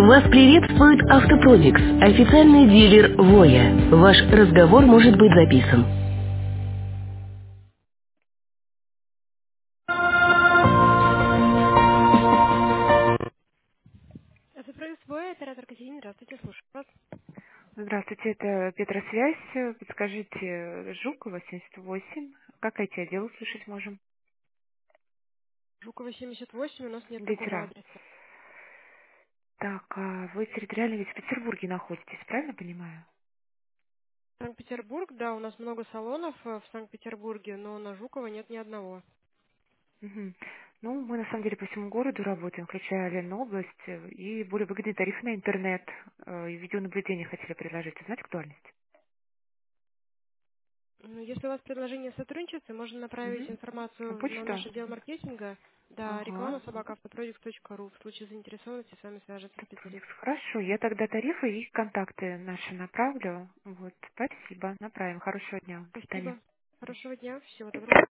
Вас приветствует Автопродикс, официальный дилер Воя. Ваш разговор может быть записан. Это свой оператор Катерина. Здравствуйте, слушаю вас. Здравствуйте, это Петросвязь. Подскажите, Жукова, 78. Как IT-отдел услышать можем? Жукова 78, у нас нет такого Ветеран. адреса. Так, а вы территориально ведь в Петербурге находитесь, правильно понимаю? Санкт-Петербург, да, у нас много салонов в Санкт-Петербурге, но на Жукова нет ни одного. Мгм. Ну, мы на самом деле по всему городу работаем, включая Ленобласть, и более выгодные тарифы на интернет и видеонаблюдение хотели предложить. Узнать актуальность? Ну, если у вас предложение сотрудничества, можно направить Мгм. На информацию на почту? наш отдел маркетинга, да, Ага. reklama@autoproducts.ru. В случае заинтересованности с вами свяжется специалист. Хорошо, я тогда тарифы и контакты наши направлю. Вот, спасибо, направим. Хорошего дня. До свидания. Спасибо. Хорошего дня. Всего доброго.